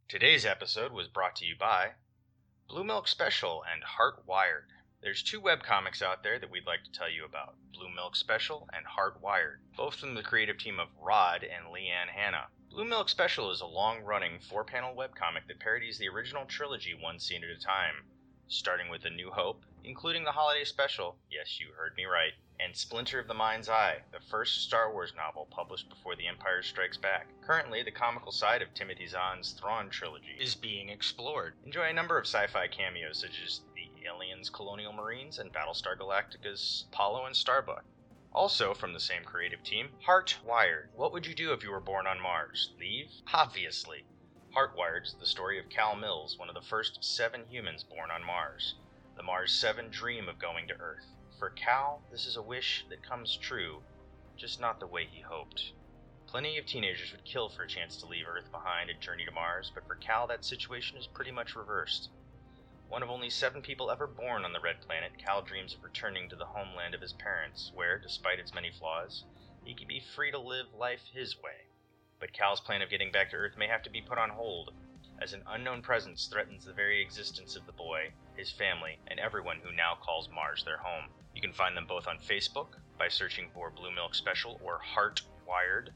Today's episode was brought to you by Blue Milk Special and Heartwired. There's two webcomics out there that we'd like to tell you about, Blue Milk Special and Heartwired, both from the creative team of Rod and Leanne Hanna. Blue Milk Special is a long-running 4-panel webcomic that parodies the original trilogy one scene at a time, starting with A New Hope, including the holiday special, yes, you heard me right, and Splinter of the Mind's Eye, the first Star Wars novel published before The Empire Strikes Back. Currently, the comical side of Timothy Zahn's Thrawn trilogy is being explored. Enjoy a number of sci-fi cameos such as the Aliens' Colonial Marines and Battlestar Galactica's Apollo and Starbuck. Also from the same creative team, Heartwired. What would you do if you were born on Mars? Leave? Obviously. Heartwired's the story of Cal Mills, one of the first 7 humans born on Mars. The Mars 7 dream of going to Earth. For Cal, this is a wish that comes true, just not the way he hoped. Plenty of teenagers would kill for a chance to leave Earth behind and journey to Mars, but for Cal that situation is pretty much reversed. One of only 7 people ever born on the Red Planet, Cal dreams of returning to the homeland of his parents, where, despite its many flaws, he can be free to live life his way. But Cal's plan of getting back to Earth may have to be put on hold, as an unknown presence threatens the very existence of the boy, his family, and everyone who now calls Mars their home. You can find them both on Facebook by searching for Blue Milk Special or Heartwired,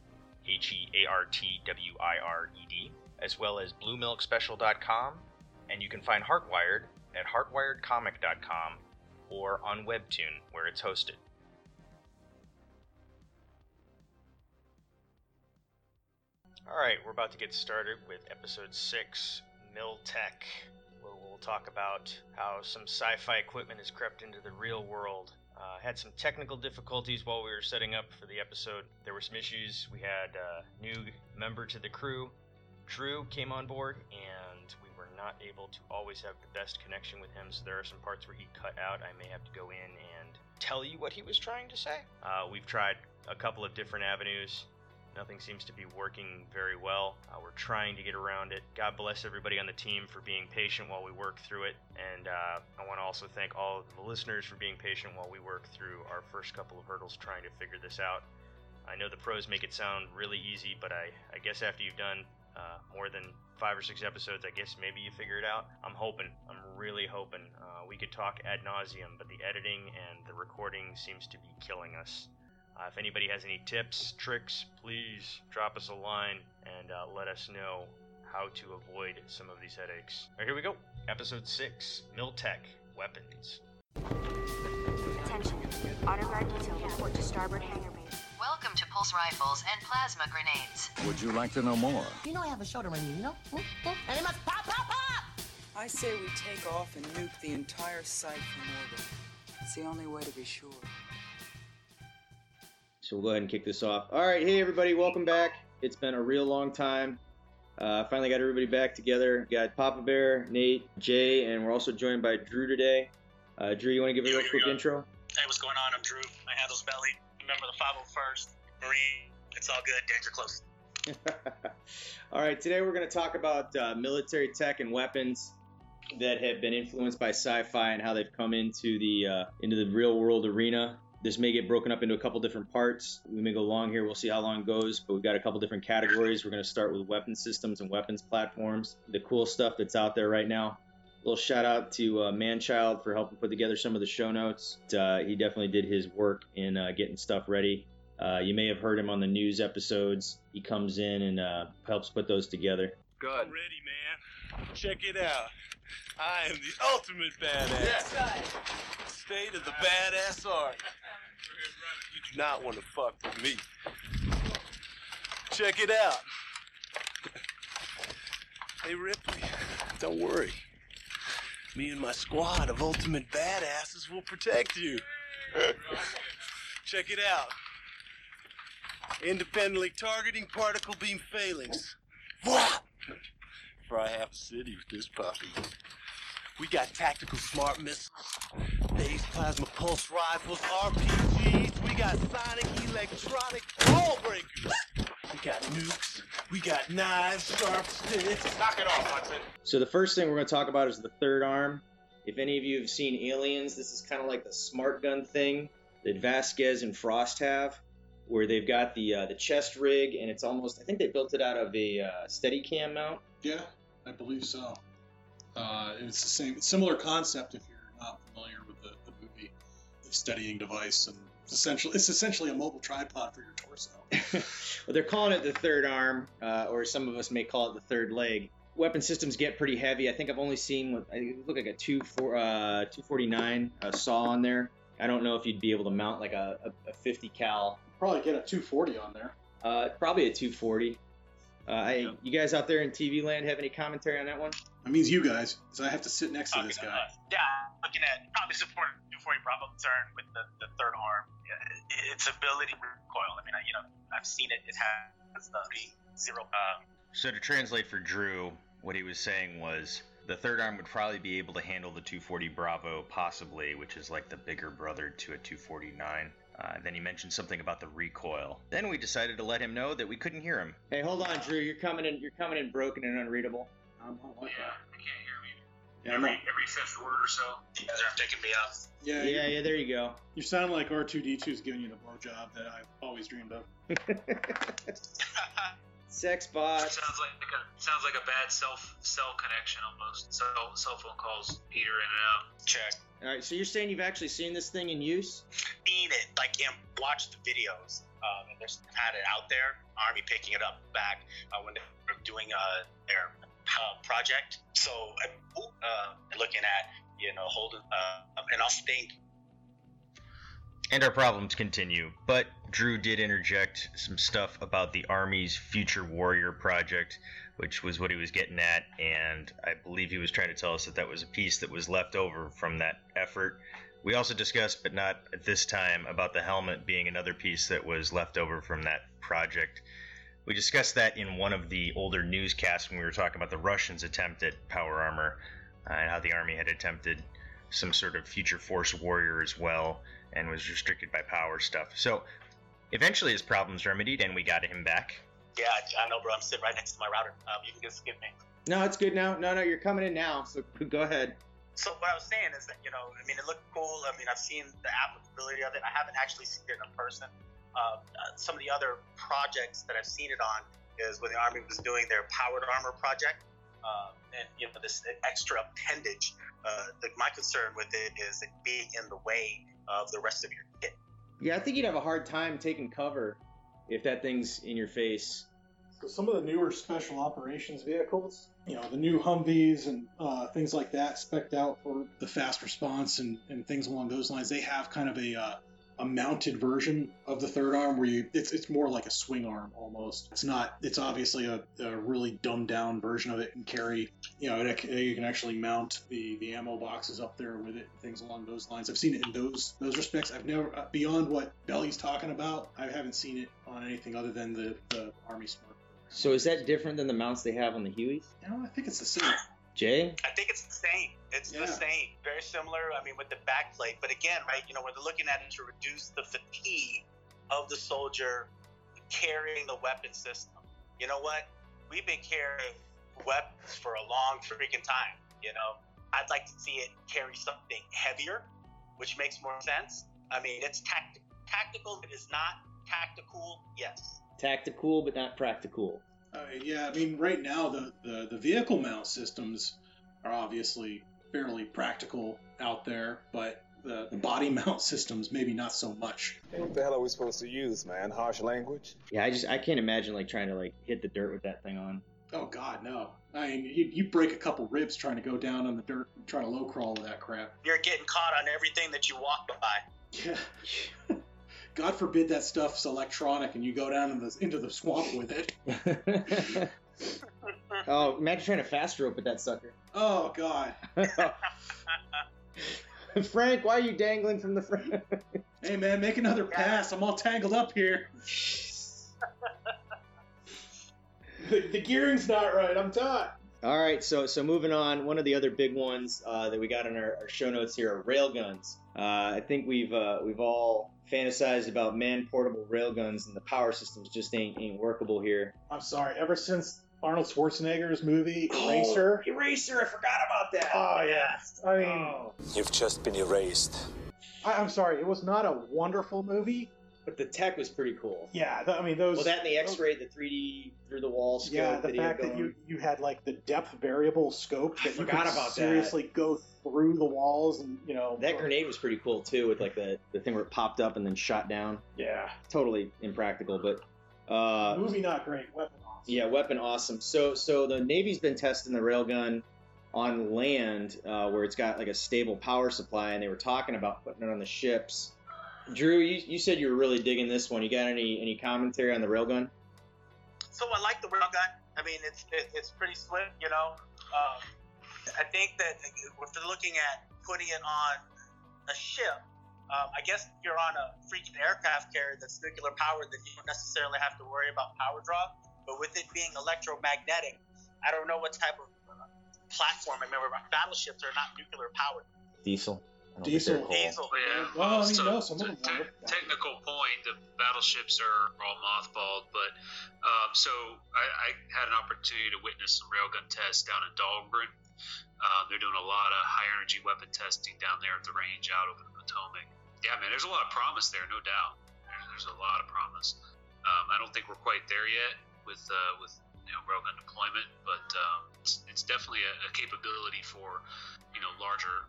Heartwired, as well as BlueMilkSpecial.com, and you can find Heartwired at HeartwiredComic.com or on Webtoon, where it's hosted. Alright, we're about to get started with episode 6, Miltech. We'll talk about how some sci-fi equipment has crept into the real world. Had some technical difficulties while we were setting up for the episode. There were some issues. We had a new member to the crew. Drew came on board, and we were not able to always have the best connection with him, so there are some parts where he cut out. I may have to go in and tell you what he was trying to say. We've tried a couple of different avenues. Nothing seems to be working very well. We're trying to get around it. God bless everybody on the team for being patient while we work through it. And I want to also thank all of the listeners for being patient while we work through our first couple of hurdles trying to figure this out. I know the pros make it sound really easy, but I guess after you've done more than 5 or 6 episodes, I guess maybe you figure it out. I'm really hoping. We could talk ad nauseum, but the editing and the recording seems to be killing us. If anybody has any tips, tricks, please drop us a line and let us know how to avoid some of these headaches. All right, here we go. Episode 6, Miltech, Weapons. Attention. Auto guard detail report to starboard hangar bay. Welcome to Pulse Rifles and Plasma Grenades. Would you like to know more? You know I have a shoulder on you know? And it must pop, pop, pop! I say we take off and nuke the entire site from orbit. It's the only way to be sure. So we'll go ahead and kick this off. All right, hey everybody, welcome back. It's been a real long time. Finally got everybody back together. Got Papa Bear, Nate, Jay, and we're also joined by Drew today. Drew, you want to give a real quick intro? Hey, what's going on? I'm Drew. My handle's Belly. Remember the 501st Marine. It's all good. Danger close. All right, today we're going to talk about military tech and weapons that have been influenced by sci-fi and how they've come into the real world arena. This may get broken up into a couple different parts. We may go long here. We'll see how long it goes, but we've got a couple different categories. We're going to start with weapon systems and weapons platforms, the cool stuff that's out there right now. A little shout out to Manchild for helping put together some of the show notes. He definitely did his work in getting stuff ready. You may have heard him on the news episodes. He comes in and helps put those together. Good. I'm ready, man. Check it out. I am the ultimate badass. Yeah. State of the badass art. You do not want to fuck with me. Check it out. Hey, Ripley, don't worry. Me and my squad of ultimate badasses will protect you. Check it out. Independently targeting particle beam failings. For I have a city with this puppy. We got tactical smart missiles, phase plasma pulse rifles, RPGs. We got sonic electronic ball breakers. We got nukes. We got knives, sharp sticks. Knock it off, Hudson. So the first thing we're going to talk about is the third arm. If any of you have seen Aliens, this is kind of like the smart gun thing that Vasquez and Frost have, where they've got the chest rig, and it's almost, I think they built it out of a Steadicam mount. Yeah. I believe so. It's the similar concept if you're not familiar with the movie. The steadying device, and it's essentially a mobile tripod for your torso. Well, they're calling it the third arm, or some of us may call it the third leg. Weapon systems get pretty heavy. I think I've only seen it look like a 249 saw on there. I don't know if you'd be able to mount like a 50 cal. Probably get a 240 on there. Probably a 240. You guys out there in TV land have any commentary on that one? That means you guys, because I have to sit next to this guy. Yeah, looking at probably supporting 240 Bravo turn with the third arm. Yeah, its ability to recoil. I mean, I've seen it. It has the zero. So to translate for Drew, what he was saying was the third arm would probably be able to handle the 240 Bravo, possibly, which is like the bigger brother to a 249. Then he mentioned something about the recoil. Then we decided to let him know that we couldn't hear him. Hey, hold on, Drew. You're coming in broken and unreadable. I can't hear me. Every fifth word or so. You guys are picking me up. Yeah. There you go. You sound like R2-D2's giving you the blowjob that I've always dreamed of. Sex bot. Sounds like a bad cell connection almost. Cell phone calls peter in and out. Check. All right, so you're saying you've actually seen this thing in use? Seen it, watched the videos, and there's had it out there. Army picking it up back when they were doing their project. So looking at holding and I'll think. And our problems continue, but Drew did interject some stuff about the Army's Future Warrior project, which was what he was getting at, and I believe he was trying to tell us that was a piece that was left over from that effort. We also discussed, but not at this time, about the helmet being another piece that was left over from that project. We discussed that in one of the older newscasts when we were talking about the Russians' attempt at power armor, and how the Army had attempted some sort of Future Force Warrior as well, and was restricted by power stuff. So eventually his problems remedied, and we got him back. Yeah, I know, bro. I'm sitting right next to my router. You can just skip me. No, it's good now. No, you're coming in now, so go ahead. So what I was saying is that, it looked cool. I've seen the applicability of it. I haven't actually seen it in person. Some of the other projects that I've seen it on is when the Army was doing their powered armor project. And, this extra appendage. My concern with it is it being in the way of the rest of your kit. Yeah, I think you'd have a hard time taking cover if that thing's in your face. So some of the newer special operations vehicles, the new Humvees and things like that, spec'd out for the fast response and things along those lines, they have kind of a mounted version of the third arm where it's more like a swing arm almost. It's obviously a really dumbed down version of it and carry, you can actually mount the ammo boxes up there with it and things along those lines. I've seen it in those respects. I've never, beyond what Belly's talking about, I haven't seen it on anything other than the Army Smart. So is that different than the mounts they have on the Hueys? I think it's the same. Jay? I think it's the same. It's the same. Very similar, with the backplate. But again, right, when they're looking at it to reduce the fatigue of the soldier carrying the weapon system. You know what? We've been carrying weapons for a long freaking time, I'd like to see it carry something heavier, which makes more sense. It's tactical. It is not tactical, yes. Tactical, but not practical. Right now the vehicle mount systems are obviously fairly practical out there, but the body mount systems maybe not so much. What the hell are we supposed to use, man? Harsh language? Yeah, I can't imagine trying to hit the dirt with that thing on. Oh God, no. You break a couple ribs trying to go down on the dirt and try to low crawl with that crap. You're getting caught on everything that you walk by. Yeah. God forbid that stuff's electronic and you go down into the swamp with it. Oh, imagine trying to fast rope with that sucker. Oh, God. Frank, why are you dangling from the front? Hey, man, make another pass. I'm all tangled up here. The gearing's not right. I'm taut. All right, so moving on. One of the other big ones that we got in our show notes here are railguns. I think we've all fantasized about man-portable railguns, and the power systems just ain't workable here. I'm sorry. Ever since Arnold Schwarzenegger's movie Eraser. Eraser! I forgot about that. Oh yeah. You've just been erased. I'm sorry. It was not a wonderful movie, But the tech was pretty cool. Yeah, I mean those. Well, that and the X-ray, the 3D through the wall scope. Yeah, the that fact that you had like the depth variable scope that you could seriously go through the walls, and that grenade was pretty cool too, with like the thing where it popped up and then shot down. Yeah, totally impractical, but movie not great, weapon awesome. Yeah, weapon awesome. So the Navy's been testing the railgun on land, where it's got like a stable power supply, and they were talking about putting it on the ships. Drew, you said you were really digging this one. You got any commentary on the railgun? So I like the railgun. I mean, it's pretty slick, I think that if they're looking at putting it on a ship, I guess if you're on a freaking aircraft carrier that's nuclear powered, then you don't necessarily have to worry about power draw. But with it being electromagnetic, I don't know what type of platform. I remember battleships are not nuclear powered. Diesel. Diesel. Yeah. Well, some of them were. Technical point, the battleships are all mothballed, but so I had an opportunity to witness some railgun tests down in Dahlgren. They're doing a lot of high energy weapon testing down there at the range out over the Potomac. Yeah, man, there's a lot of promise there, no doubt. There's a lot of promise. I don't think we're quite there yet with railgun deployment, but it's definitely a capability for larger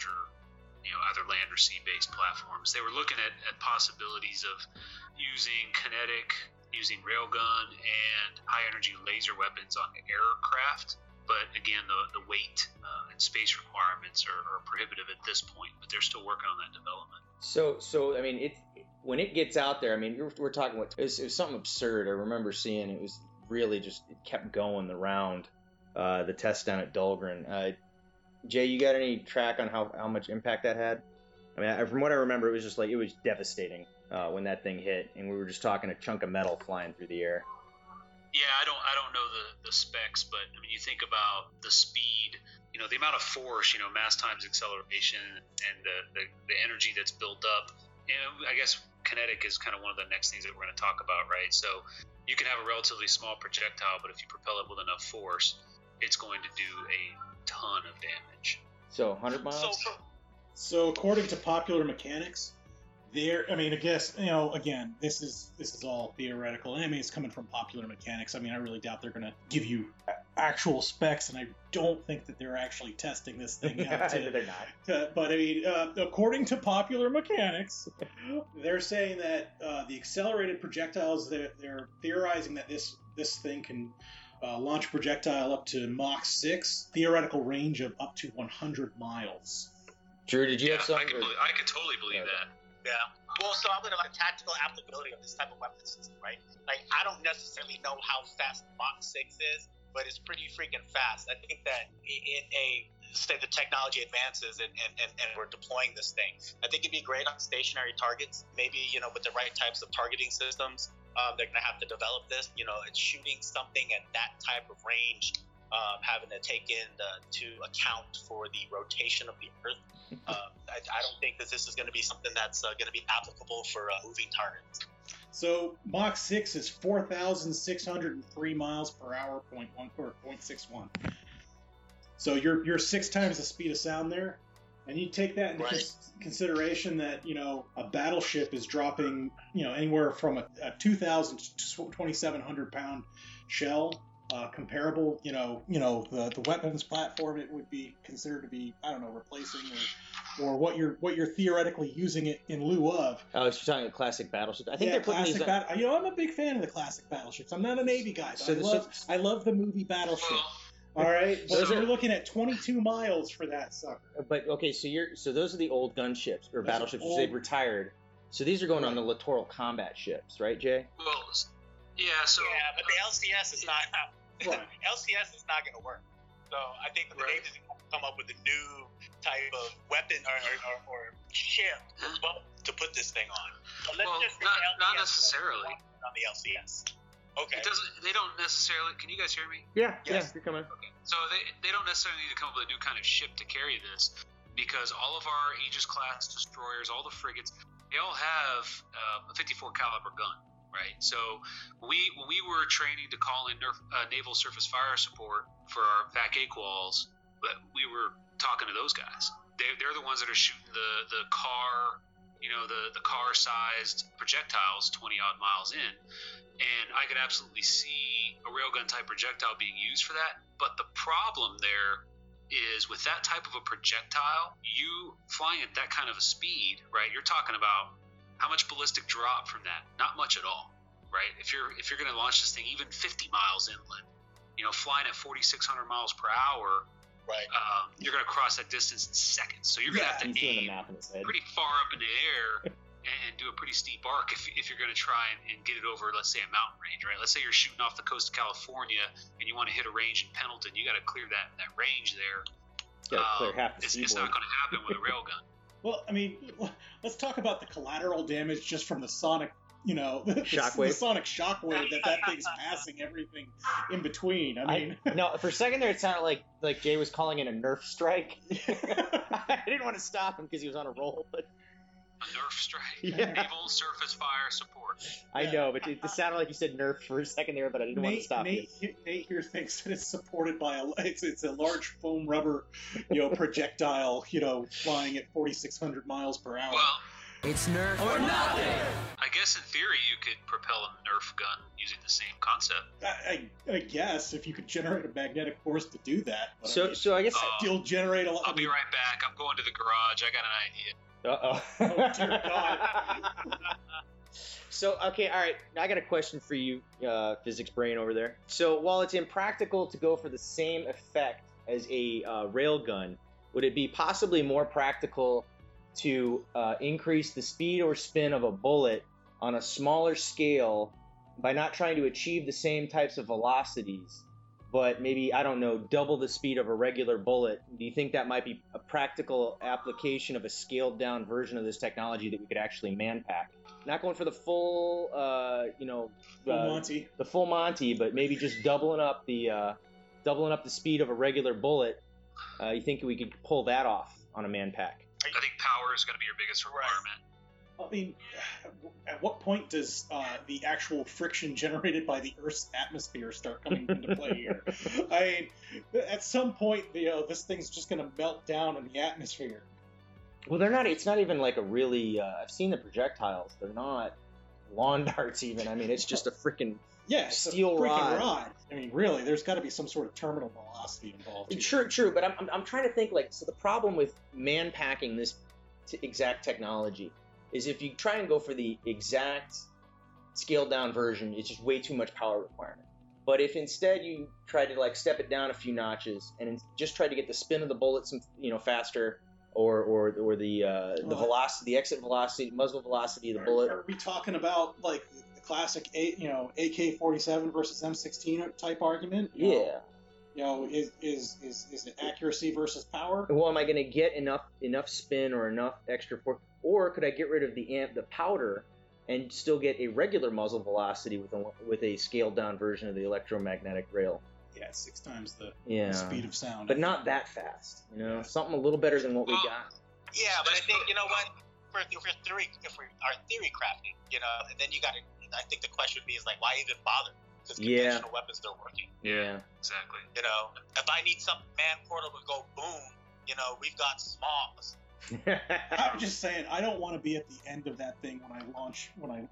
either land or sea-based platforms. They were looking at possibilities of using kinetic, using railgun, and high-energy laser weapons on aircraft. But again, the weight and space requirements are prohibitive at this point. But they're still working on that development. So I mean, when it gets out there, I mean, we're talking it was something absurd. I remember seeing it was really just it kept going around the test down at Dahlgren. Jay, you got any track on how much impact that had? I mean, from what I remember, it was just like it was devastating when that thing hit, and we were just talking a chunk of metal flying through the air. Yeah, I don't know the specs, but I mean, you think about the speed, the amount of force, mass times acceleration, and the energy that's built up. I guess kinetic is kind of one of the next things that we're going to talk about, right? So you can have a relatively small projectile, but if you propel it with enough force, it's going to do a ton of damage. So 100 miles? So according to Popular Mechanics, I guess, again, this is all theoretical. And I mean, it's coming from Popular Mechanics. I mean, I really doubt they're going to give you actual specs, and I don't think that they're actually testing this thing out. They're not. But I mean, according to Popular Mechanics, they're saying that the accelerated projectiles, they're theorizing that this thing can launch a projectile up to Mach 6, theoretical range of up to 100 miles. Drew, did you have something? I could totally believe that. Yeah. Well, so I'm going to tactical applicability of this type of weapon system, right? Like, I don't necessarily know how fast Mach 6 is, but it's pretty freaking fast. I think that say the technology advances and we're deploying this thing, I think it'd be great on stationary targets. Maybe, with the right types of targeting systems, they're going to have to develop this. It's shooting something at that type of range, having to take to account for the rotation of the Earth. I don't think that this is going to be something that's going to be applicable for moving targets. So Mach 6 is 4,603 miles per hour, 0.61. So you're 6 times the speed of sound there, and you take that into consideration that a battleship is dropping anywhere from a 2,000 to 2,700 pound shell. Comparable, the weapons platform, it would be considered to be, I don't know, replacing or what you're theoretically using it in lieu of. Oh, so you're talking a classic battleship. I think they're putting these. I'm a big fan of the classic battleships. I'm not a Navy guy, but I love the movie Battleship. All right, but you're looking at 22 miles for that sucker. But okay, so those are the old gunships or battleships which they've retired. So these are going on the littoral combat ships, right, Jay? Well, yeah. So but the LCS is not. LCS is not going to work. So I think the Navy's going to come up with a new type of weapon or ship to put this thing on. But let's just not necessarily on the LCS. Okay. They don't necessarily. Can you guys hear me? Yeah. Yes. You're coming. Okay. So they don't necessarily need to come up with a new kind of ship to carry this, because all of our Aegis class destroyers, all the frigates, they all have a 54 caliber gun. Right, so when we were training to call in naval surface fire support for our VAC AQUALs, but we were talking to those guys. They're the ones that are shooting the CAR the car-sized projectiles 20-odd miles in, and I could absolutely see a railgun-type projectile being used for that. But the problem there is with that type of a projectile, you flying at that kind of a speed, right? You're talking about how much ballistic drop from that? Not much at all, right? If you're going to launch this thing even 50 miles inland, flying at 4,600 miles per hour, right? You're going to cross that distance in seconds. So you're going to have to aim pretty far up in the air and do a pretty steep arc if you're going to try and get it over, let's say, a mountain range, right? Let's say you're shooting off the coast of California and you want to hit a range in Pendleton. You got to clear that range there. Clear half the it's not going to happen with a railgun. Well, I mean, let's talk about the collateral damage just from the sonic, shockwave. The sonic shockwave that thing's passing everything in between. I mean, no, for a second there, it sounded like Jay was calling it a Nerf strike. I didn't want to stop him because he was on a roll, but. A Nerf strike. Naval surface fire support. I know, but it sounded like you said Nerf for a second there, but I didn't want to stop you. Nate here thinks that it's supported by it's a large foam rubber, projectile, flying at 4,600 miles per hour. Well, it's Nerf or nothing. I guess in theory you could propel a Nerf gun using the same concept. I guess if you could generate a magnetic force to do that. But So I guess you'll generate a lot. I'll be right back. I'm going to the garage. I got an idea. Uh-oh. Oh, dear God. So, okay, all right. I got a question for you, physics brain over there. So, while it's impractical to go for the same effect as a railgun, would it be possibly more practical to increase the speed or spin of a bullet on a smaller scale by not trying to achieve the same types of velocities, but maybe, I don't know, double the speed of a regular bullet? Do you think that might be a practical application of a scaled down version of this technology that we could actually man-pack? Not going for the full, Monty. The full Monty, but maybe just doubling up the speed of a regular bullet. You think we could pull that off on a man-pack? I think power is going to be your biggest requirement. I mean, at what point does the actual friction generated by the Earth's atmosphere start coming into play here? I mean, at some point, this thing's just going to melt down in the atmosphere. Well, they're not. It's not even like a really. I've seen the projectiles. They're not lawn darts even. I mean, it's just a freaking steel rod. I mean, really, there's got to be some sort of terminal velocity involved here. True. But I'm trying to think so the problem with man-packing this exact technology is if you try and go for the exact scaled down version, it's just way too much power requirement. But if instead you try to step it down a few notches and just try to get the spin of the bullet some faster, or the velocity, the exit velocity, muzzle velocity of the bullet. Are we talking about the classic AK-47 versus M16 type argument? Yeah. Is it accuracy versus power? Well, am I going to get enough spin or enough extra force, or could I get rid of the powder and still get a regular muzzle velocity with a scaled down version of the electromagnetic rail? Yeah, 6 times the speed of sound. But not that fast. Something a little better than what we got. Yeah, but I think what if we are theory crafting, and then you got to. I think the question would be why even bother? Because conventional weapons, they're working. Yeah, exactly. If I need some man portal to go boom, we've got SMOGs. I'm just saying, I don't want to be at the end of that thing when I launch.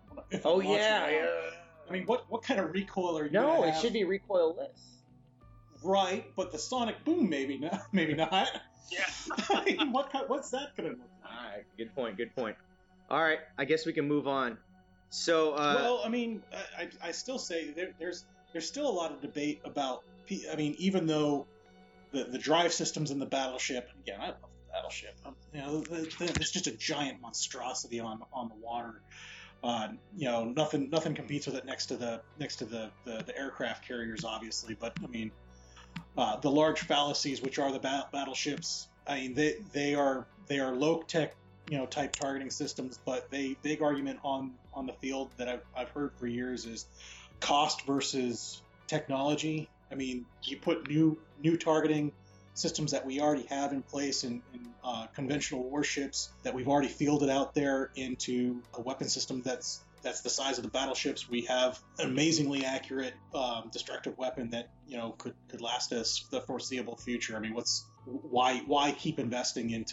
I mean, what kind of recoil are you? No, it should be recoilless. Right, but the sonic boom, maybe not. Yeah. I mean, what's that gonna look like? All right, good point. All right, I guess we can move on. So, well, I mean, I still say there's still a lot of debate about. I mean, even though the drive systems in the battleship, again, I love the battleship. It's just a giant monstrosity on the water. Nothing competes with it next to the aircraft carriers, obviously. But I mean, the large fallacies, which are the battleships, I mean, they are low tech, type targeting systems. But big argument on the field that I've heard for years is cost versus technology. I mean, you put new targeting systems that we already have in place in conventional warships that we've already fielded out there into a weapon system that's the size of the battleships. We have an amazingly accurate destructive weapon that could last us the foreseeable future. I mean, why keep investing into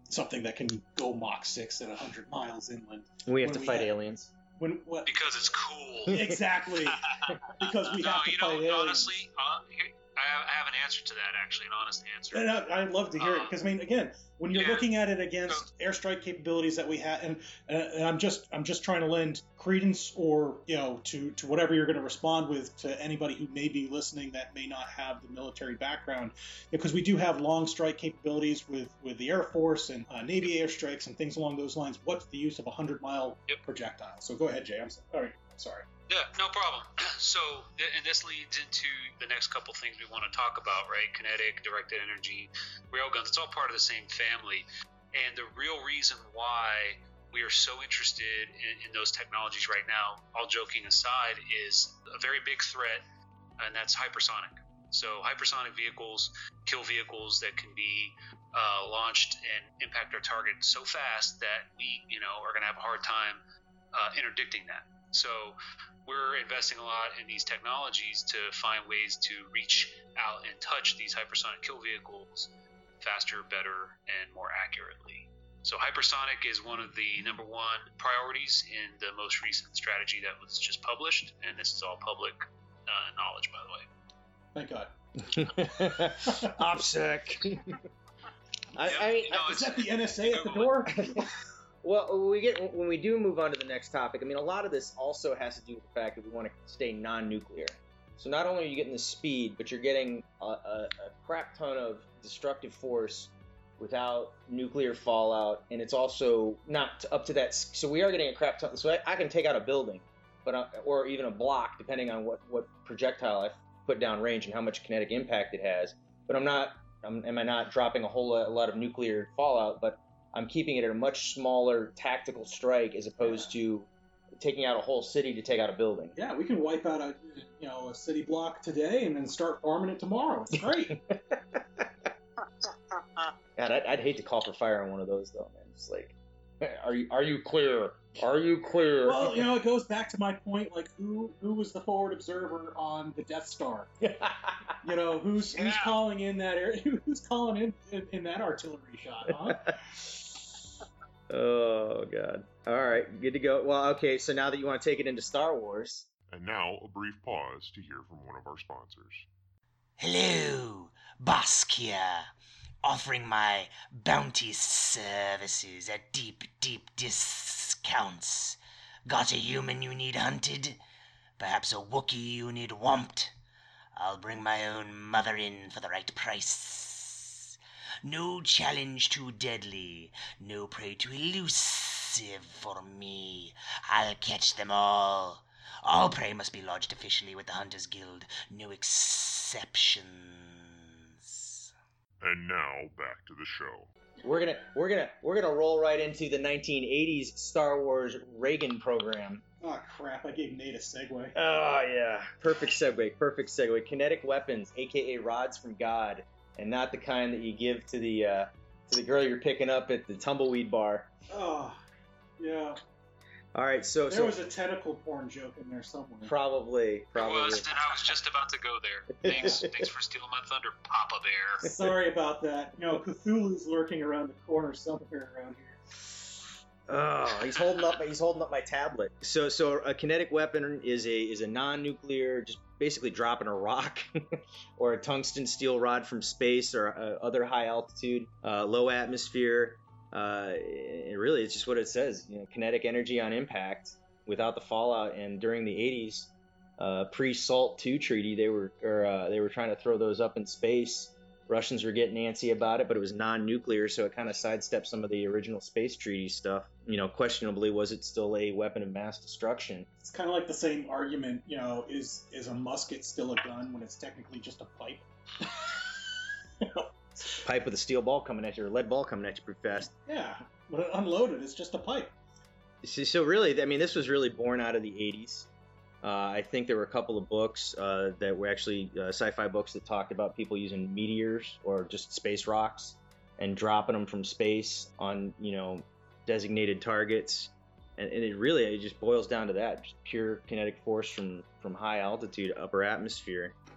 something that can go Mach 6 at 100 miles inland. We have to fight aliens. Because it's cool. Exactly. Because we have to fight aliens. Honestly, I have an answer to that, actually, an honest answer. And I'd love to hear it, because, I mean, again, when you're looking at it against airstrike capabilities that we have, and I'm just trying to lend credence or, to whatever you're going to respond with to anybody who may be listening that may not have the military background, because we do have long strike capabilities with the Air Force and Navy airstrikes and things along those lines. What's the use of a 100-mile projectile? So go ahead, Jay. I'm sorry. Yeah, no problem. So, and this leads into the next couple things we want to talk about, right? Kinetic, directed energy, railguns. It's all part of the same family. And the real reason why we are so interested in those technologies right now, all joking aside, is a very big threat, and that's hypersonic. So hypersonic vehicles, kill vehicles that can be launched and impact our target so fast that we, are going to have a hard time interdicting that. So we're investing a lot in these technologies to find ways to reach out and touch these hypersonic kill vehicles faster, better, and more accurately. So hypersonic is one of the number one priorities in the most recent strategy that was just published, and this is all public knowledge, by the way. Thank God. OPSEC. Is that the NSA at the door? Well, when we do move on to the next topic, I mean, a lot of this also has to do with the fact that we want to stay non-nuclear. So not only are you getting the speed, but you're getting a crap ton of destructive force without nuclear fallout, and it's also not up to that. So we are getting a crap ton. So I can take out a building, or even a block, depending on what projectile I put down range and how much kinetic impact it has. But am I not dropping a lot of nuclear fallout? But I'm keeping it at a much smaller tactical strike as opposed to taking out a whole city to take out a building. Yeah, we can wipe out a city block today and then start farming it tomorrow. It's great. God, I'd hate to call for fire on one of those though, man. Just like, are you clear? Are you clear? Well, it goes back to my point. Like, who was the forward observer on the Death Star? Who's calling in that area? Who's calling in that artillery shot? Huh? Oh God! All right, good to go. Well, okay. So now that you want to take it into Star Wars, and now a brief pause to hear from one of our sponsors. Hello, Basquiat. Offering my bounty services at deep discounts. Got a human you need hunted? Perhaps a Wookiee you need whomped? I'll bring my own mother in for the right price. No challenge too deadly, no prey too elusive for me. I'll catch them all. All prey must be lodged officially with the Hunters Guild. No exceptions. And now back to the show. We're gonna roll right into the 1980s Star Wars Reagan program. Oh crap! I gave Nate a segue. Oh yeah, perfect segue. Kinetic weapons, aka rods from God, and not the kind that you give to the girl you're picking up at the tumbleweed bar. Oh, yeah. All right, there was a tentacle porn joke in there somewhere. Probably. It was, and I was just about to go there. Thanks for stealing my thunder, Papa Bear. Sorry about that. Cthulhu's lurking around the corner somewhere around here. Oh, he's holding up my tablet. So a kinetic weapon is a non-nuclear, just basically dropping a rock or a tungsten steel rod from space or other high altitude, low atmosphere. Really, it's just what it says. Kinetic energy on impact without the fallout. And during the 80s, pre-SALT II treaty, they were trying to throw those up in space. Russians were getting antsy about it, but it was non-nuclear, so it kind of sidestepped some of the original space treaty stuff. Questionably, was it still a weapon of mass destruction? It's kind of like the same argument. Is a musket still a gun when it's technically just a pipe? Pipe with a steel ball coming at you, or lead ball coming at you pretty fast. Yeah, when it unloaded, it's just a pipe. So really, I mean, this was really born out of the 80s. I think there were a couple of books that were actually sci-fi books that talked about people using meteors or just space rocks and dropping them from space on, designated targets. And it just boils down to that, just pure kinetic force from high altitude, upper atmosphere.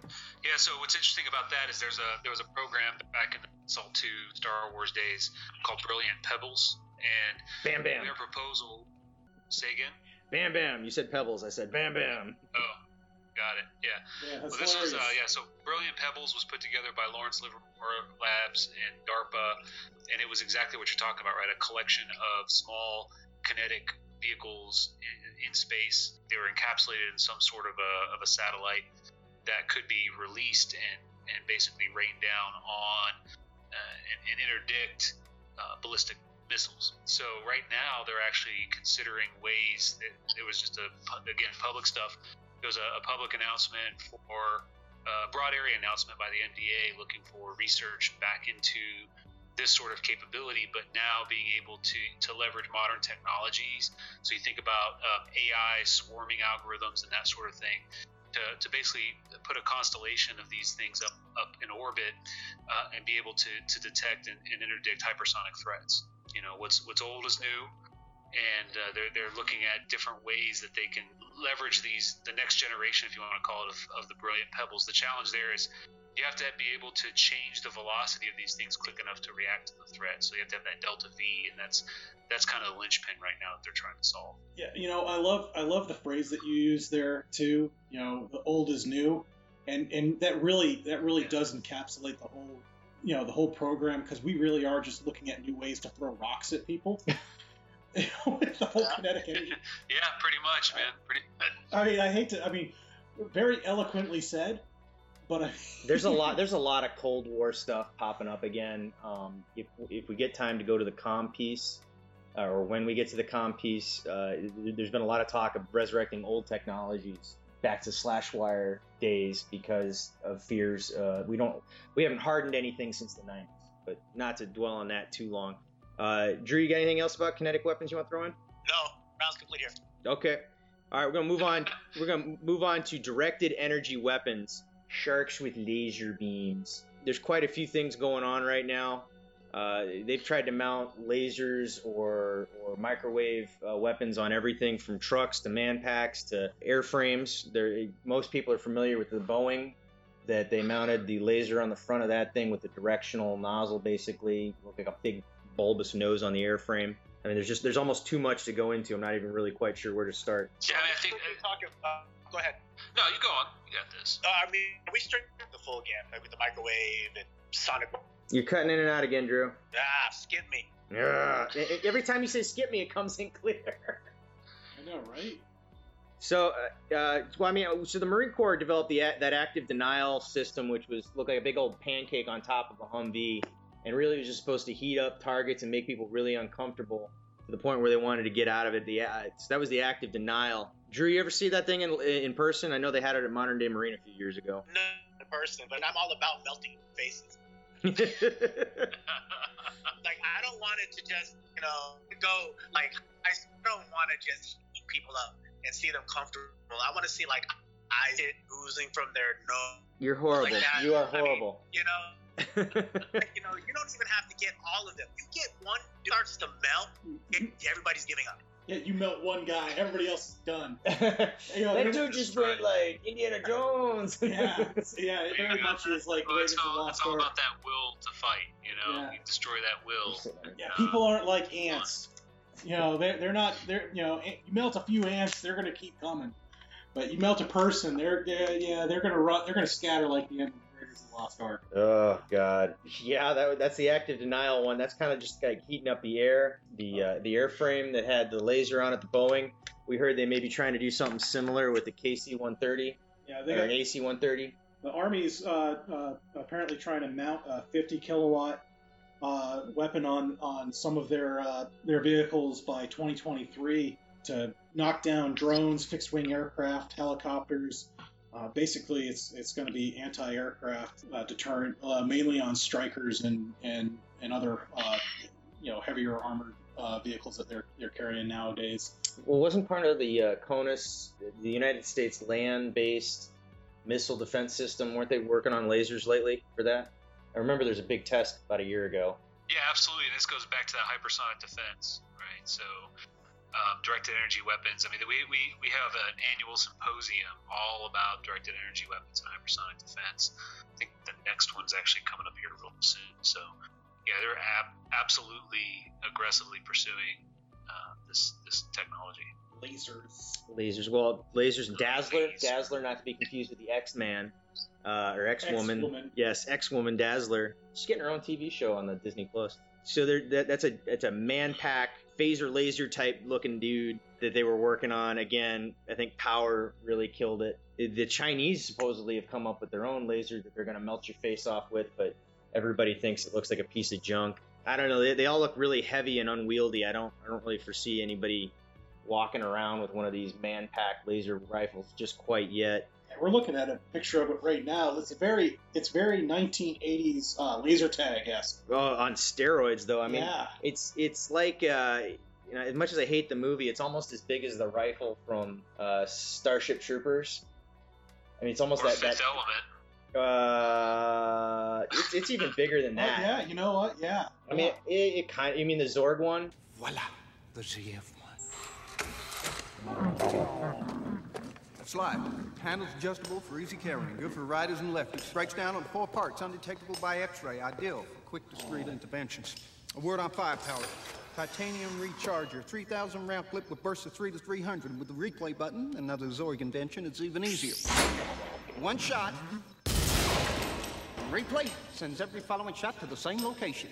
Yeah, so what's interesting about that is there was a program back in the Assault 2 Star Wars days called Brilliant Pebbles, and Bam Bam. their proposal. Say again? Bam Bam. You said Pebbles. I said Bam Bam. Oh, got it. Yeah. that's Well, this was hilarious. so Brilliant Pebbles was put together by Lawrence Livermore Labs and DARPA, and it was exactly what you're talking about, right? A collection of small kinetic vehicles in space. They were encapsulated in some sort of a satellite that could be released and basically rain down on and interdict ballistic missiles. So right now they're actually considering ways that it was just again public stuff. There was a public announcement for a broad area announcement by the MDA looking for research back into this sort of capability, but now being able to leverage modern technologies. So you think about AI swarming algorithms and that sort of thing to basically put a constellation of these things up in orbit and be able to detect and interdict hypersonic threats. You know, what's old is new, and they're looking at different ways that they can leverage the next generation, if you want to call it, of the Brilliant Pebbles. The challenge there is you have to be able to change the velocity of these things quick enough to react to the threat. So you have to have that delta V, and that's kind of the linchpin right now that they're trying to solve. Yeah, you know, I love the phrase that you use there too. You know, the old is new, and that really does encapsulate the whole program, because we really are just looking at new ways to throw rocks at people. With the whole kinetic energy. Yeah, pretty much, man. I mean, very eloquently said, but There's a lot of Cold War stuff popping up again. If we get time to go to the comm piece, or when we get to the comm piece, there's been a lot of talk of resurrecting old technologies back to Slashwire days because of fears. We haven't hardened anything since the 90s, but not to dwell on that too long. Drew, you got anything else about kinetic weapons you want to throw in? No, round's complete here. Okay. All right, we're gonna move on. We're gonna move on to directed energy weapons, sharks with laser beams. There's quite a few things going on right now. They've tried to mount lasers or microwave weapons on everything from trucks to manpacks to airframes. Most people are familiar with the Boeing, that they mounted the laser on the front of that thing with the directional nozzle, basically, look like a big bulbous nose on the airframe. I mean, there's almost too much to go into. I'm not even really quite sure where to start. Yeah, I think. Go ahead. No, you go on. You got this. I mean, we straight the full gamut with the microwave and sonic. You're cutting in and out again, Drew. Skip me. Yeah. Every time you say skip me, it comes in clear. I know, right? So, so the Marine Corps developed that active denial system, which looked like a big old pancake on top of a Humvee, and really was just supposed to heat up targets and make people really uncomfortable to the point where they wanted to get out of it. So that was the active denial. Drew, you ever see that thing in person? I know they had it at Modern Day Marine a few years ago. No, in person, but I'm all about melting faces. Like, I don't want it to just, go, like, I don't want to just heat people up and see them comfortable. I want to see, like, eyes oozing from their nose. You're horrible. Like you are horrible. I mean, you don't even have to get all of them. You get one starts to melt, everybody's giving up. Yeah, you melt one guy, everybody else is done. That dude just went like Indiana Jones. Yeah, it very much is like Raiders of the Lost Ark. It's all about that will to fight, You destroy that will. Yeah, people aren't like ants. They're not. You melt a few ants, they're gonna keep coming. But you melt a person, they're gonna run. They're gonna scatter like the end of Raiders of the Lost Ark. Oh God. Yeah, that's the active denial one. That's kind of just like heating up the air. The airframe that had the laser on it, the Boeing. We heard they may be trying to do something similar with the KC-130. Yeah, or an AC-130. The Army's apparently trying to mount a 50 kilowatt weapon on some of their vehicles by 2023 to knock down drones, fixed-wing aircraft, helicopters. Basically, it's going to be anti-aircraft deterrent, mainly on Strykers and other heavier armored vehicles that they're carrying nowadays. Well, wasn't part of the CONUS, the United States land-based missile defense system? Weren't they working on lasers lately for that? I remember there's a big test about a year ago. Yeah, absolutely. This goes back to that hypersonic defense, right? So directed energy weapons. I mean, we have an annual symposium all about directed energy weapons and hypersonic defense. I think the next one's actually coming up here real soon. So, yeah, they're absolutely aggressively pursuing this technology. Lasers. Well, lasers. Dazzler, not to be confused with the X-Man or X-Woman. X-Woman. Yes, X-Woman Dazzler. She's getting her own TV show on the Disney Plus. So that's a man-pack phaser laser type looking dude that they were working on. Again, I think Power really killed it. The Chinese supposedly have come up with their own laser that they're going to melt your face off with, but everybody thinks it looks like a piece of junk. I don't know. They all look really heavy and unwieldy. I don't really foresee anybody walking around with one of these man-pack laser rifles just quite yet. We're looking at a picture of it right now. It's very 1980s laser tag-esque. Oh, on steroids, though. I mean, Yeah. it's like as much as I hate the movie, it's almost as big as the rifle from Starship Troopers. I mean, it's almost Or that. Fifth Element. It's even bigger than that. Oh, yeah, you know what? Yeah. I mean, it kind of. You mean the Zorg one? Voila, the ZF-1. Slide. Handles adjustable for easy carrying. Good for riders and lefties. Breaks down on 4 parts, undetectable by X-ray. Ideal for quick, discreet interventions. A word on firepower. Titanium recharger. 3,000 round clip with bursts of 3 to 300. With the replay button, another Zorg invention, it's even easier. One shot. Replay sends every following shot to the same location.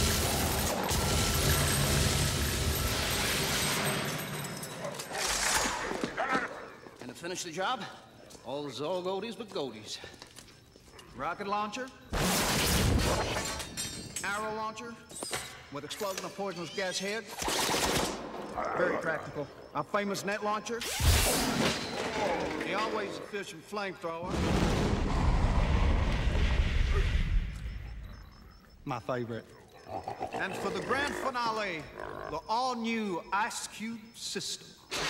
And to finish the job, all the Zorg oldies but goldies. Rocket launcher. Arrow launcher. With explosion of poisonous gas head. Very practical. Our famous net launcher. The always efficient flamethrower. My favorite. And for the grand finale, the all-new Ice Cube system.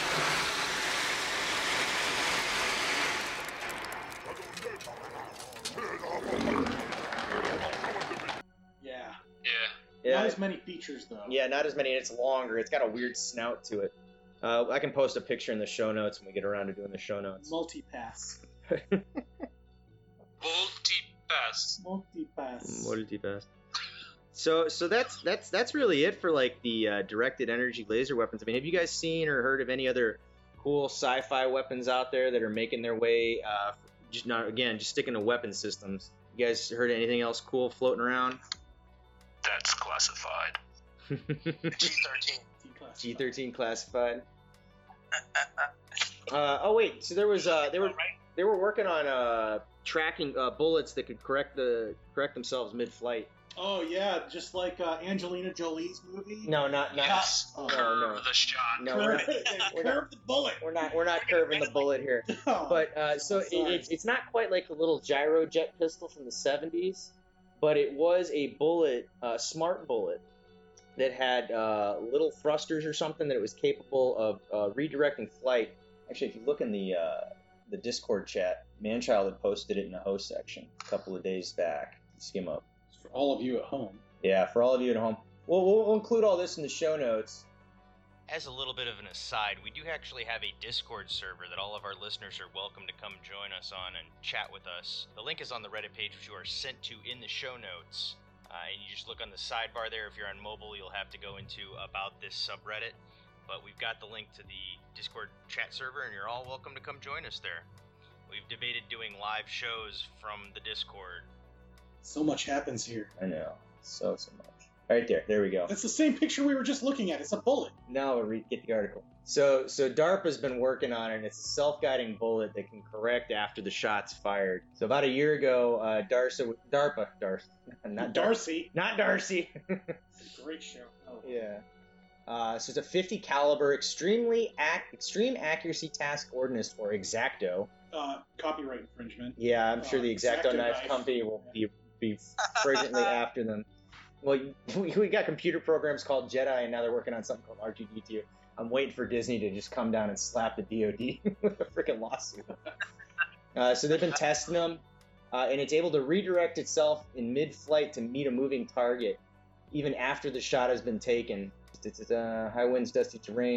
Yeah. Yeah. Not as many features, though. Yeah, not as many. And it's longer. It's got a weird snout to it. I can post a picture in the show notes when we get around to doing the show notes. Multipass. Multipass. So that's really it for like the directed energy laser weapons. I mean, have you guys seen or heard of any other cool sci-fi weapons out there that are making their way? Just sticking to weapon systems. You guys heard anything else cool floating around? That's classified. G13. G13 classified. Oh wait, so there was they were working on tracking bullets that could correct themselves mid-flight. Oh yeah, just like Angelina Jolie's movie. No, not. Yes. No. The shot. No, Curve the bullet. We're not curving the bullet here. Oh, But so it's not quite like the little gyro jet pistol from the 70s, but it was a bullet, smart bullet, that had little thrusters or something that it was capable of redirecting flight. Actually, if you look in the Discord chat, Manchild had posted it in the host section a couple of days back. Skim up. for all of you at home. Yeah, for all of you at home. We'll include all this in the show notes. As a little bit of an aside, we do actually have a Discord server that all of our listeners are welcome to come join us on and chat with us. The link is on the Reddit page, which you are sent to in the show notes. And you just look on the sidebar there. If you're on mobile, you'll have to go into About This subreddit. But we've got the link to the Discord chat server, and you're all welcome to come join us there. We've debated doing live shows from the Discord. So much happens here. I know. So much. Right there. There we go. That's the same picture we were just looking at. It's a bullet. Now we'll get the article. So DARPA's been working on it, and it's a self-guiding bullet that can correct after the shot's fired. So about a year ago, DARPA, not Darcy. Not Darcy. It's a great show. Oh. Yeah. So it's a 50 caliber, extreme accuracy task ordnance, or X-Acto. Copyright infringement. Yeah, I'm sure the X-Acto knife company will be fragrantly after them. Well, we got computer programs called Jedi, and now they're working on something called R2-D2. I'm waiting for Disney to just come down and slap the DoD with a freaking lawsuit. So they've been testing them, and it's able to redirect itself in mid-flight to meet a moving target, even after the shot has been taken. It's high winds, dusty terrain.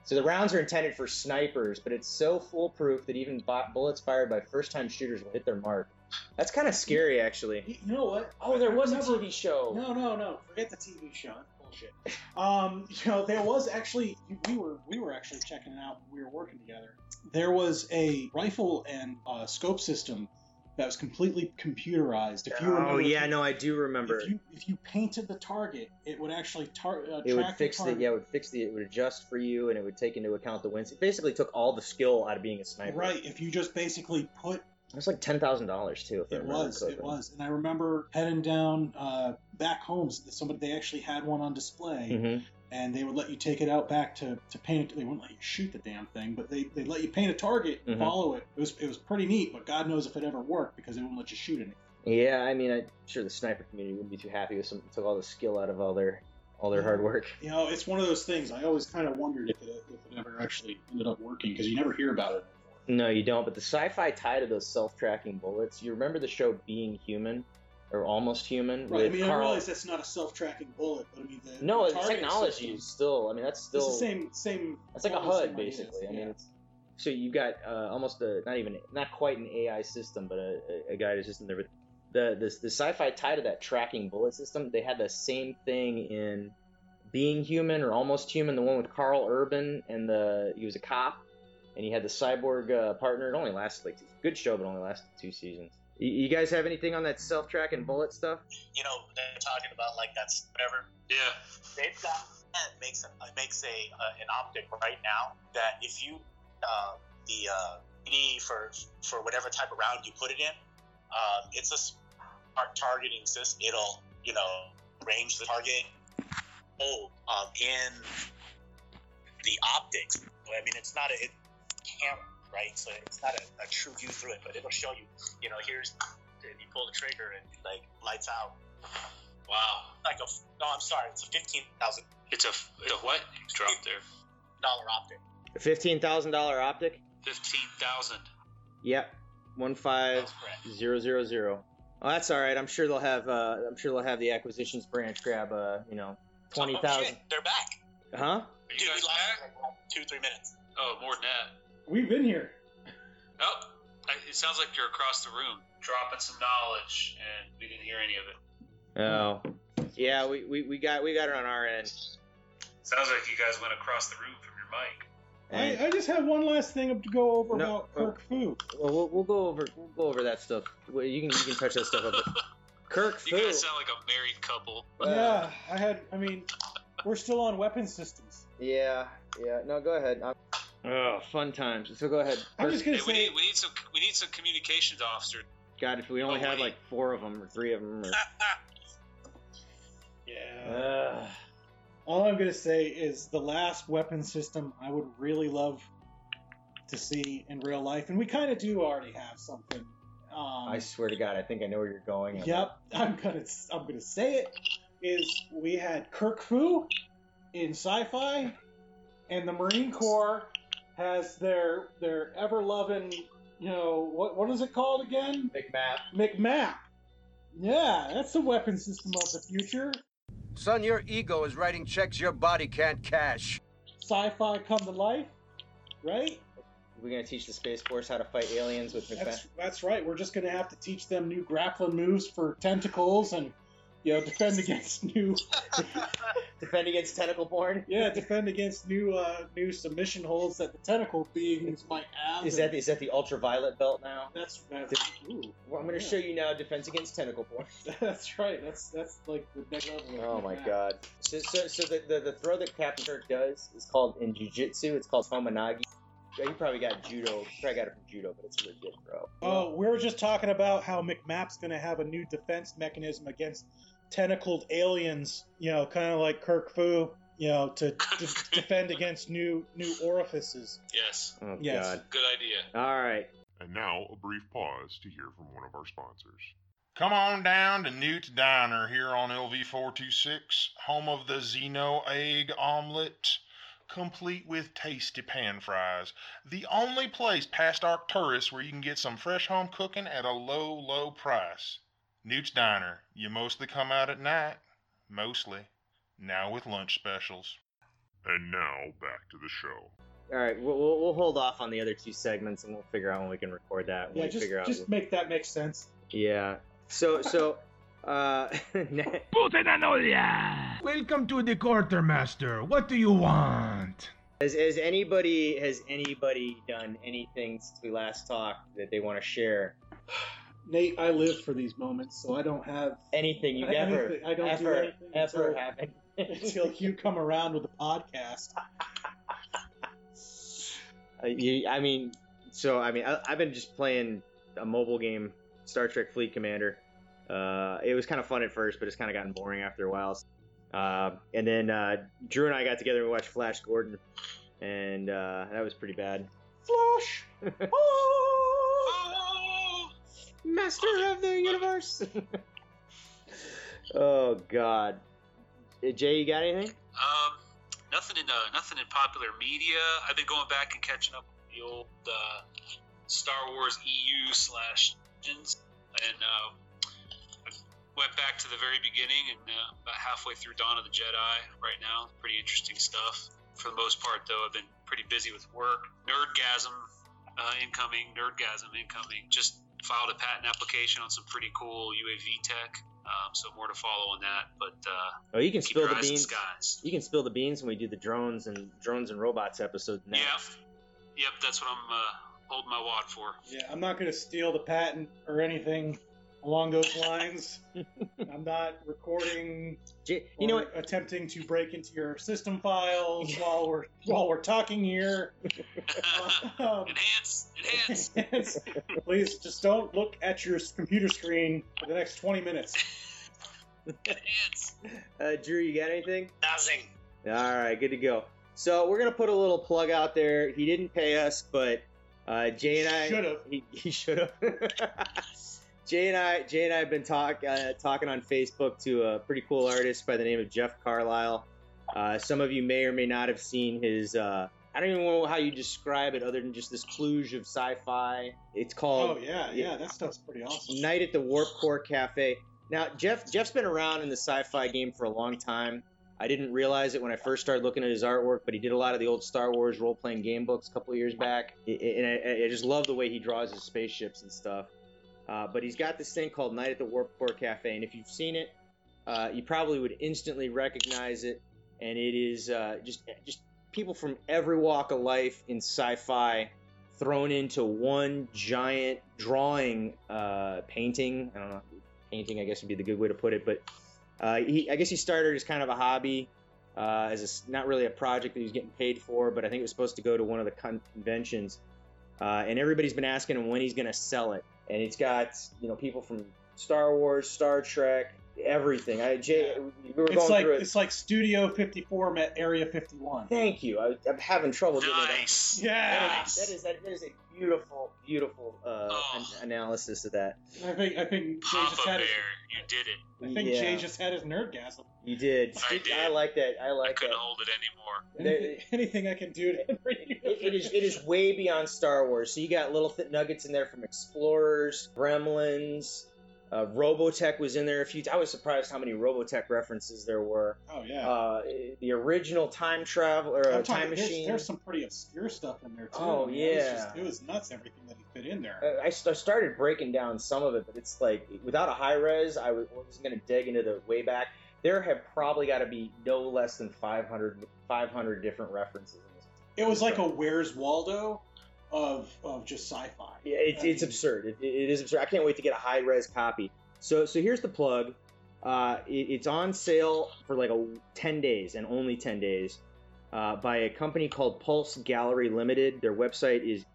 So the rounds are intended for snipers, but it's so foolproof that even bullets fired by first-time shooters will hit their mark. That's kind of scary, actually. You know what? Oh, there was a TV show. No. Forget the TV show. That's bullshit. There was actually we were actually checking it out when we were working together. There was a rifle and scope system that was completely computerized. If you remember, I do remember. If you painted the target, it would actually it would fix the target. It would adjust for you, and it would take into account the winds. It basically took all the skill out of being a sniper. Right. If you just basically put. It was like $10,000 too. It was, and I remember heading down back home. They actually had one on display, and they would let you take it out back to paint it. They wouldn't let you shoot the damn thing, but they let you paint a target and follow it. It was pretty neat, but God knows if it ever worked because they wouldn't let you shoot anything. Yeah, I mean, I'm sure the sniper community wouldn't be too happy with something that took all the skill out of all their hard work. It's one of those things. I always kind of wondered if it ever actually ended up working because you never hear about it. No, you don't. But the sci-fi tie to those self-tracking bullets. You remember the show Being Human, or Almost Human? Right. I realize that's not a self-tracking bullet, but I mean the technology is still. I mean, that's still it's the same. It's like a HUD basically. I mean, so you've got almost not quite an AI system, but a guy who's just in there. But the sci-fi tie to that tracking bullet system, they had the same thing in Being Human or Almost Human, the one with Carl Urban, and he was a cop. And he had the cyborg partner. It only lasted good show, but only lasted 2 seasons. You guys have anything on that self-tracking bullet stuff? They're talking about that's whatever. Yeah. They've got makes an optic right now that if you the PD for whatever type of round you put it in, it's a smart targeting system. It'll range the target in the optics. I mean, it's not a camera, right? So it's not a true view through it, but it'll show you, here's, if you pull the trigger and lights out. Wow. I'm sorry, it's a $15,000. It's a what? Drop there. Dollar optic. A $15,000 optic? 15,000. Yep. 15000. Oh, that's all right. I'm sure they'll have the acquisitions branch grab 20,000. Oh, shit, they're back. Huh? Dude, we lost like 2-3 minutes. Oh, more than that. We've been here. Oh, it sounds like you're across the room, dropping some knowledge, and we didn't hear any of it. Oh, yeah, we got it on our end. Sounds like you guys went across the room from your mic. I just have one last thing to go over about Kirk Fu. Well, we'll go over that stuff. Well, you can touch that stuff up. Kirk Fu. You guys sound like a married couple. Yeah, we're still on weapon systems. Yeah. No, go ahead. Oh, fun times. So go ahead. I'm just gonna say we need some communications officer. God, if we only had 4 of them or 3 of them. Yeah. All I'm gonna say is the last weapon system I would really love to see in real life, and we kind of do already have something. I swear to God, I think I know where you're going. Yep, I'm gonna say it. Is we had Kirk Fu in sci-fi, and the Marine Corps has their ever-loving, what is it called again? McMap. Yeah, that's the weapon system of the future. Son, your ego is writing checks your body can't cash. Sci-fi come to life, right? We're going to teach the Space Force how to fight aliens with McMap. That's right. We're just going to have to teach them new grappling moves for tentacles and defend against new defend against tentacle porn. Yeah, defend against new submission holds that the tentacle beings might have. Is that the ultraviolet belt now? That's ooh. Well, I'm going to show you now defense against tentacle porn. That's right. That's like the next level. Oh my God. So the throw that Captain Kirk does is called in jiu-jitsu. It's called Tomonagi. Yeah, you probably got judo. You probably got it from judo, but it's a legit throw. Oh, we were just talking about how McMap's going to have a new defense mechanism against tentacled aliens, kind of like Kirk Fu, to defend against new orifices. Yes. Oh, yes. God. Good idea. All right. And now a brief pause to hear from one of our sponsors. Come on down to Newt's Diner here on LV426, home of the Xeno Egg Omelet, complete with tasty pan fries. The only place past Arcturus where you can get some fresh home cooking at a low, low price. Newt's Diner. You mostly come out at night. Mostly. Now with lunch specials. And now, back to the show. All right, we'll hold off on the other 2 segments, and we'll figure out when we can record that. Yeah, just make that make sense. Yeah. So, Welcome to the quartermaster. What do you want? Has anybody done anything since we last talked that they want to share? Nate, I live for these moments, so I don't have anything you I don't do anything ever have until you come around with a podcast. I've been just playing a mobile game, Star Trek Fleet Commander. It was kind of fun at first, but it's kind of gotten boring after a while. And then Drew and I got together and watched Flash Gordon, and that was pretty bad. Flash! Master of the universe! Oh, God. Jay, you got anything? Nothing in popular media. I've been going back and catching up with the old Star Wars EU/Legends, and I went back to the very beginning and about halfway through Dawn of the Jedi right now. Pretty interesting stuff. For the most part, though, I've been pretty busy with work. Nerdgasm incoming. Just filed a patent application on some pretty cool UAV tech. So more to follow on that, but you can keep spill your the eyes in beans. skies. You can spill the beans when we do the drones and robots episode next. Yep, that's what I'm holding my wad for. Yeah, I'm not going to steal the patent or anything along those lines. I'm not recording. Attempting to break into your system files while we're talking here. Enhance. Please just don't look at your computer screen for the next 20 minutes. Enhance. Drew, you got anything? Nothing. All right, good to go. So we're gonna put a little plug out there. He didn't pay us, but Jay and I should have. He should have. Jay and I have been talking on Facebook to a pretty cool artist by the name of Jeff Carlisle. Some of you may or may not have seen his. I don't even know how you describe it other than just this kludge of sci-fi. It's called. Oh yeah, that stuff's pretty awesome. Night at the Warp Core Cafe. Now Jeff's been around in the sci-fi game for a long time. I didn't realize it when I first started looking at his artwork, but he did a lot of the old Star Wars role-playing game books a couple of years back, and I just love the way he draws his spaceships and stuff. But he's got this thing called Night at the Warp Core Cafe, and if you've seen it, you probably would instantly recognize it. And it is just people from every walk of life in sci-fi thrown into one giant drawing, painting. I don't know, painting I guess would be the good way to put it. But I guess he started as kind of a hobby, not really a project that he was getting paid for, but I think it was supposed to go to one of the conventions. And everybody's been asking him when he's going to sell it. And it's got, people from Star Wars, Star Trek, everything. Jay, we were going through it. It's like Studio 54 met Area 51. Thank you. I'm having trouble getting it Nice. Yeah. That is a beautiful analysis of that. I think Jay just had Bear, you did it. I think Jay just had his nerdgasm. You did. I did. I like that. I couldn't hold it anymore. Anything I can do to it is way beyond Star Wars. So you got little nuggets in there from Explorers, Gremlins, Robotech was in there a few. I was surprised how many Robotech references there were. Oh yeah. The original time travel or time machine. There's some pretty obscure stuff in there too. Oh yeah. It was nuts everything that he fit in there. I started breaking down some of it, but it's like without a high res, I was going to dig into the way back. There have probably got to be no less than 500 different references in this. It was like a Where's Waldo of just sci-fi. Yeah, it's absurd. It is absurd. I can't wait to get a high res copy. So here's the plug. It's on sale for like 10 days and only 10 days by a company called Pulse Gallery Limited. Their website is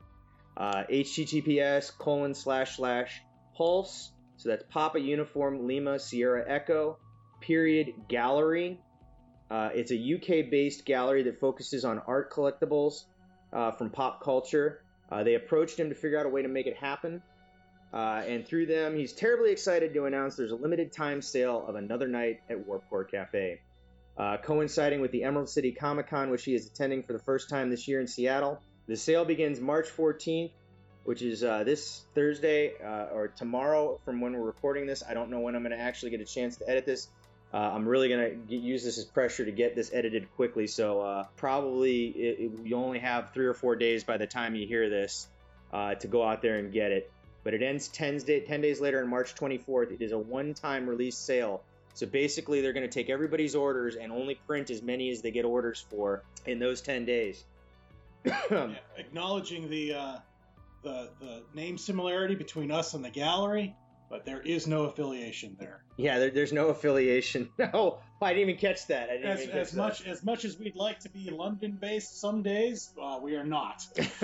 https://pulse. So that's Papa Uniform Lima Sierra Echo _gallery. It's a UK-based gallery that focuses on art collectibles from pop culture. They approached him to figure out a way to make it happen. And through them, he's terribly excited to announce there's a limited time sale of Another Night at Warp Core Cafe. Coinciding with the Emerald City Comic Con, which he is attending for the first time this year in Seattle. The sale begins March 14th, which is this Thursday or tomorrow from when we're recording this. I don't know when I'm going to actually get a chance to edit this. I'm really going to use this as pressure to get this edited quickly, so probably you only have 3 or 4 days by the time you hear this to go out there and get it. But it ends 10 days later on March 24th. It is a one-time release sale. So basically, they're going to take everybody's orders and only print as many as they get orders for in those 10 days. Yeah, acknowledging the name similarity between us and the gallery, but there is no affiliation there. Yeah, there's no affiliation. No, I didn't even catch that. As much as we'd like to be London-based some days, we are not.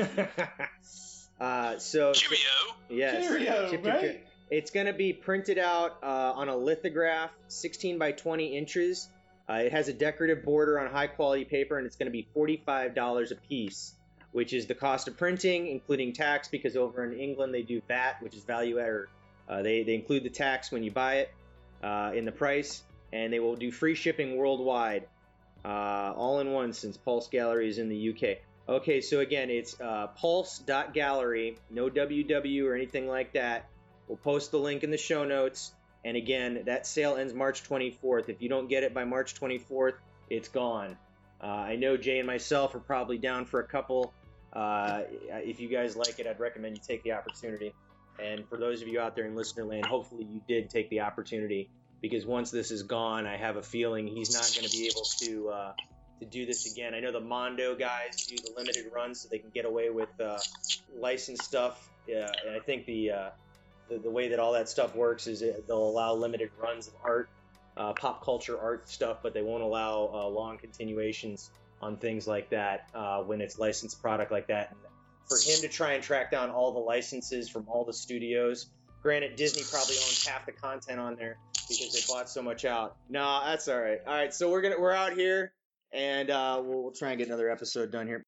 Cheerio. Yes. Cheerio, right? It's going to be printed out on a lithograph, 16 by 20 inches. It has a decorative border on high-quality paper, and it's going to be $45 a piece, which is the cost of printing, including tax, because over in England they do VAT, which is value added. They include the tax when you buy it in the price, and they will do free shipping worldwide, all in one, since Pulse Gallery is in the UK. Okay, so again, it's pulse.gallery, no www or anything like that. We'll post the link in the show notes. And again, that sale ends March 24th. If you don't get it by March 24th, it's gone. I know Jay and myself are probably down for a couple. If you guys like it, I'd recommend you take the opportunity. And for those of you out there in listener land, hopefully you did take the opportunity, because once this is gone, I have a feeling he's not going to be able to do this again. I know the Mondo guys do the limited runs so they can get away with licensed stuff. And I think the way that all that stuff works is they'll allow limited runs of art, pop culture art stuff, but they won't allow long continuations on things like that when it's licensed product like that. And for him to try and track down all the licenses from all the studios, granted, Disney probably owns half the content on there because they bought so much out. No, that's all right. All right, so we're out here, and we'll try and get another episode done here.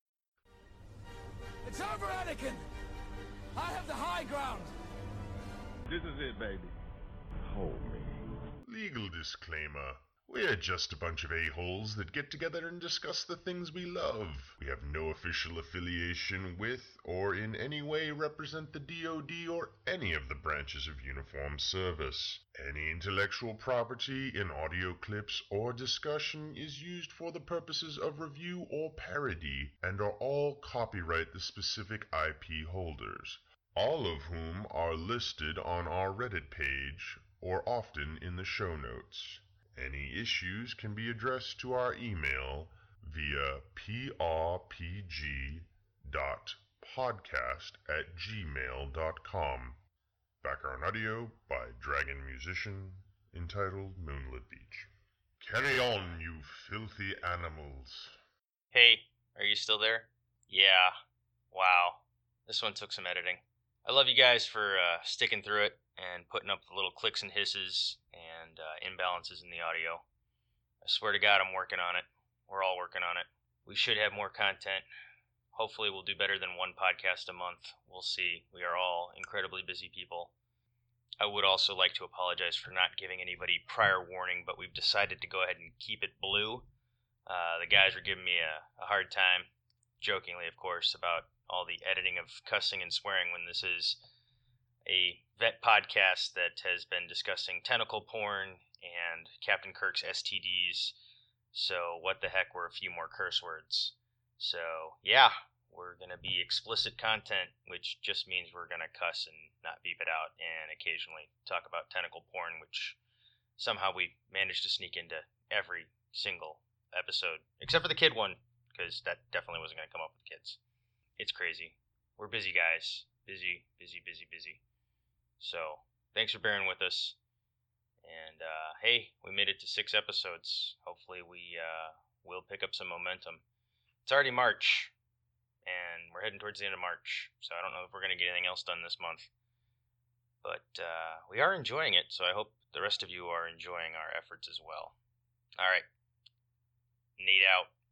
It's over, Anakin. I have the high ground. This is it, baby. Hold me. Legal disclaimer. We're just a bunch of a-holes that get together and discuss the things we love. We have no official affiliation with or in any way represent the DoD or any of the branches of uniformed service. Any intellectual property in audio clips or discussion is used for the purposes of review or parody and are all copyright the specific IP holders, all of whom are listed on our Reddit page or often in the show notes. Any issues can be addressed to our email via prpg.podcast@gmail.com. Background audio by Dragon Musician, entitled Moonlit Beach. Carry on, you filthy animals. Hey, are you still there? Yeah. Wow. This one took some editing. I love you guys for sticking through it and putting up the little clicks and hisses and imbalances in the audio. I swear to God, I'm working on it. We're all working on it. We should have more content. Hopefully we'll do better than one podcast a month. We'll see. We are all incredibly busy people. I would also like to apologize for not giving anybody prior warning, but we've decided to go ahead and keep it blue. The guys were giving me a hard time, jokingly of course, about all the editing of cussing and swearing when this is a vet podcast that has been discussing tentacle porn and Captain Kirk's STDs. So what the heck were a few more curse words? So yeah, we're going to be explicit content, which just means we're going to cuss and not beep it out, and occasionally talk about tentacle porn, which somehow we managed to sneak into every single episode, except for the kid one, because that definitely wasn't going to come up with kids. It's crazy. We're busy guys. Busy. So, thanks for bearing with us. And, hey, we made it to 6 episodes. Hopefully we will pick up some momentum. It's already March, and we're heading towards the end of March, so I don't know if we're going to get anything else done this month. But we are enjoying it, so I hope the rest of you are enjoying our efforts as well. All right. Nate out.